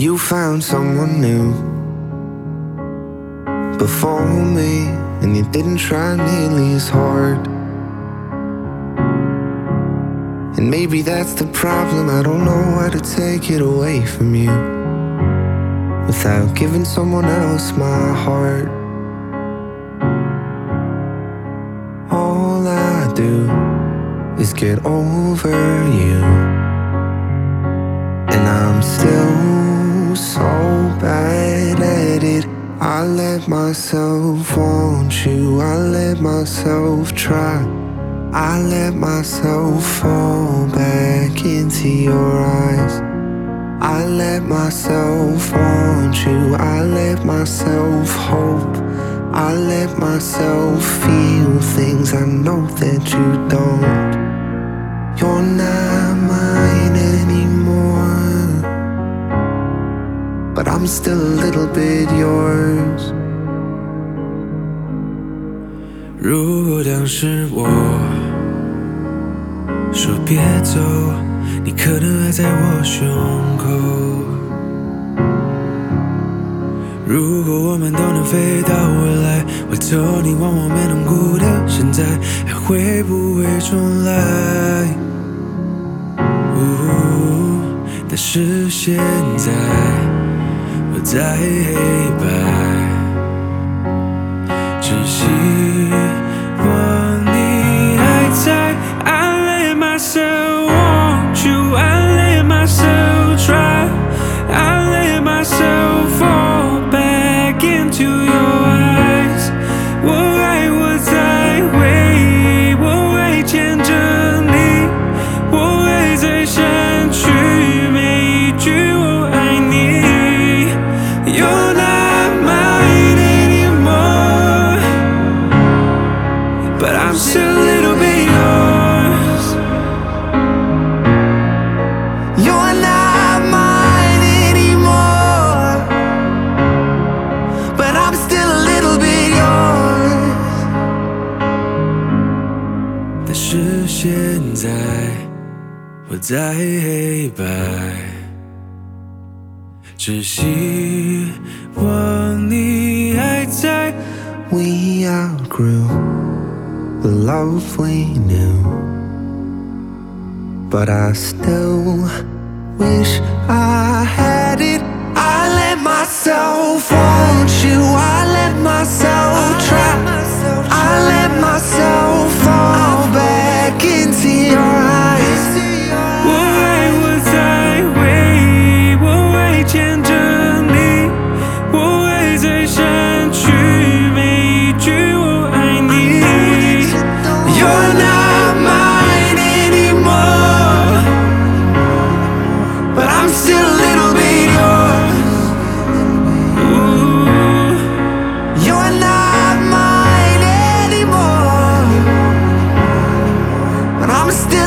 You found someone new before me, and you didn't try nearly as hard. And maybe that's the problem, I don't know how to take it away from you without giving someone else my heart. All I do is get over you, and I'm still so bad at it. I let myself want you, I let myself try, I let myself fall back into your eyes. I let myself want you, I let myself hope, I let myself feel things I know that you don't. You're not mine anymore, but I'm still a little bit yours. 如果当时我说别走，你可能还在我胸口。如果我们都能飞到未来，回头你望我没能顾的现在，还会不会重来？但是现在我在黑白，只希望你还在。I let myself want you, I let myself try, I let myself fall back into your eyes. 我爱我在回忆，我会牵着你，我会在删去每一句我爱你。You're not mine anymore, but I'm still a little bit yours. You're not mine anymore, but I'm still a little bit yours. 但是现在我在黑白，只希望你还在。 We outgrew the love we knew, but I still wish I had it. I let myself want you, I let myself try, I let myself fall back into your eyes. 我爱我在回忆，我会牵着你，我会在删去每一句我爱你。 You're not mine anymore, but I'm still a little bit yours. You're not mine anymore, but I'm still